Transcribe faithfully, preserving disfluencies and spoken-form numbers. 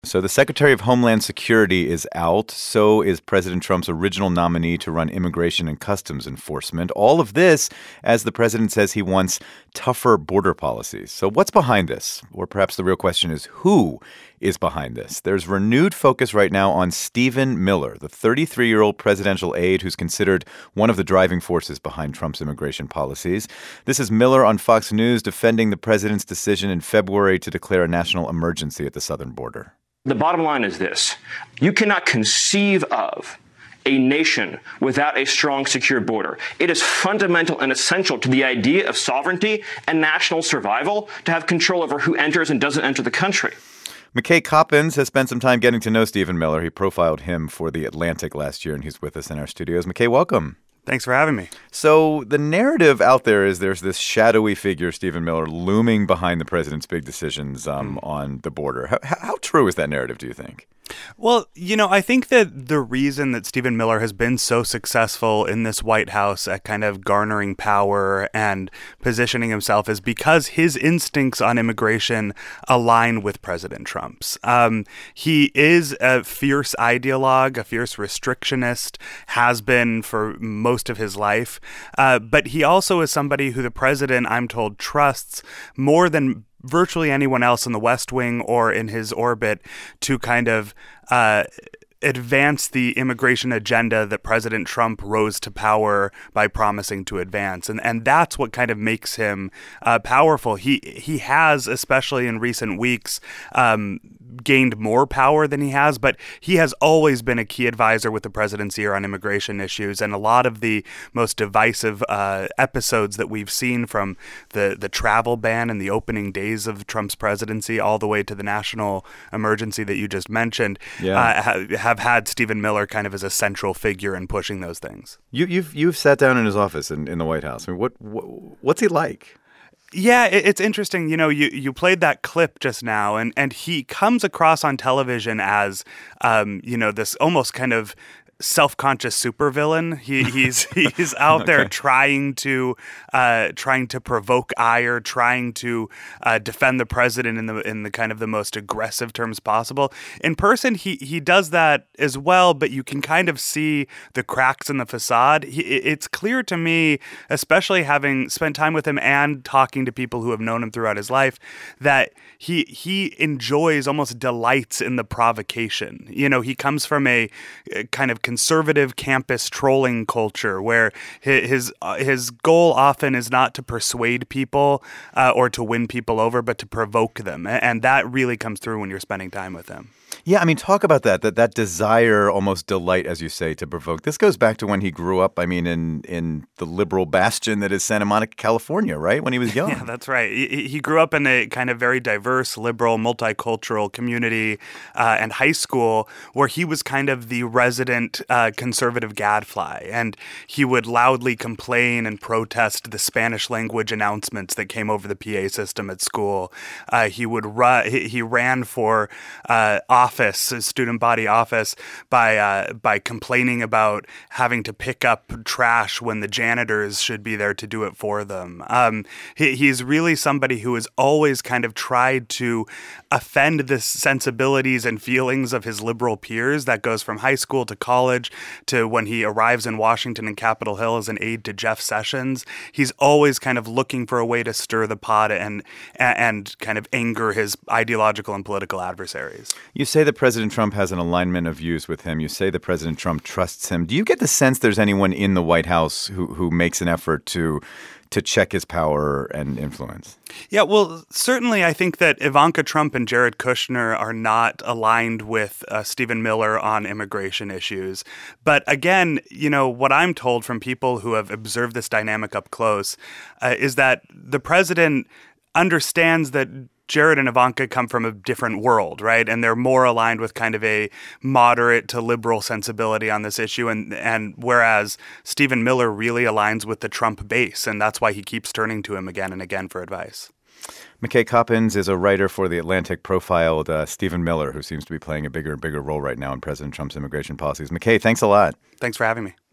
So the Secretary of Homeland Security is out. So is President Trump's original nominee to run Immigration and Customs Enforcement. All of this as the president says he wants tougher border policies. So what's behind this? Or perhaps the real question is, who is behind this? There's renewed focus right now on Stephen Miller, the thirty-three-year-old presidential aide who's considered one of the driving forces behind Trump's immigration policies. This is Miller on Fox News defending the president's decision in February to declare a national emergency at the southern border. The bottom line is this. You cannot conceive of a nation without a strong, secure border. It is fundamental and essential to the idea of sovereignty and national survival to have control over who enters and doesn't enter the country. McKay Coppins has spent some time getting to know Stephen Miller. He profiled him for The Atlantic last year, and he's with us in our studios. McKay, welcome. Thanks for having me. So the narrative out there is there's this shadowy figure, Stephen Miller, looming behind the president's big decisions um, mm. on the border. How, how true is that narrative, do you think? Well, you know, I think that the reason that Stephen Miller has been so successful in this White House at kind of garnering power and positioning himself is because his instincts on immigration align with President Trump's. Um, he is a fierce ideologue, a fierce restrictionist, has been for most of his life. Uh, but he also is somebody who the president, I'm told, trusts more than virtually anyone else in the West Wing or in his orbit to kind of uh, advance the immigration agenda that President Trump rose to power by promising to advance. And and that's what kind of makes him uh, powerful. He he has, especially in recent weeks, um, gained more power than he has, but he has always been a key advisor with the president's ear on immigration issues. And a lot of the most divisive uh, episodes that we've seen, from the, the travel ban in the opening days of Trump's presidency all the way to the national emergency that you just mentioned, yeah. uh, ha- have had Stephen Miller kind of as a central figure in pushing those things. You, you've you've sat down in his office in, in the White House. I mean, what, what what's he like? Yeah, it's interesting. You know, you, you played that clip just now, and, and he comes across on television as, um, you know, this almost kind of self-conscious supervillain. He, he's he's out okay. there trying to uh, trying to provoke ire, trying to uh, defend the president in the in the kind of the most aggressive terms possible. In person, he he does that as well, but you can kind of see the cracks in the facade. He, it's clear to me, especially having spent time with him and talking to people who have known him throughout his life, that he he enjoys, almost delights in the provocation. You know, he comes from a, a kind of conservative campus trolling culture where his his goal often is not to persuade people uh, or to win people over, but to provoke them. And that really comes through when you're spending time with him. Yeah, I mean, talk about that, that that desire, almost delight, as you say, to provoke. This goes back to when he grew up, I mean, in, in the liberal bastion that is Santa Monica, California, right? When he was young. Yeah, that's right. He, he grew up in a kind of very diverse, liberal, multicultural community uh, and high school where he was kind of the resident uh, conservative gadfly. And he would loudly complain and protest the Spanish language announcements that came over the P A system at school. Uh, he would ru- he, he ran for uh, office, student body office, by uh, by complaining about having to pick up trash when the janitors should be there to do it for them. Um, he, he's really somebody who has always kind of tried to offend the sensibilities and feelings of his liberal peers. That goes from high school to college to when he arrives in Washington and Capitol Hill as an aide to Jeff Sessions. He's always kind of looking for a way to stir the pot and and kind of anger his ideological and political adversaries. You say that President Trump has an alignment of views with him. You say that President Trump trusts him. Do you get the sense there's anyone in the White House who, who makes an effort to to check his power and influence? Yeah, well, certainly I think that Ivanka Trump and Jared Kushner are not aligned with uh, Stephen Miller on immigration issues. But again, you know, what I'm told from people who have observed this dynamic up close uh, is that the president understands that Jared and Ivanka come from a different world, right? And they're more aligned with kind of a moderate to liberal sensibility on this issue. And and whereas Stephen Miller really aligns with the Trump base, and that's why he keeps turning to him again and again for advice. McKay Coppins is a writer for The Atlantic, profiled uh, Stephen Miller, who seems to be playing a bigger and bigger role right now in President Trump's immigration policies. McKay, thanks a lot. Thanks for having me.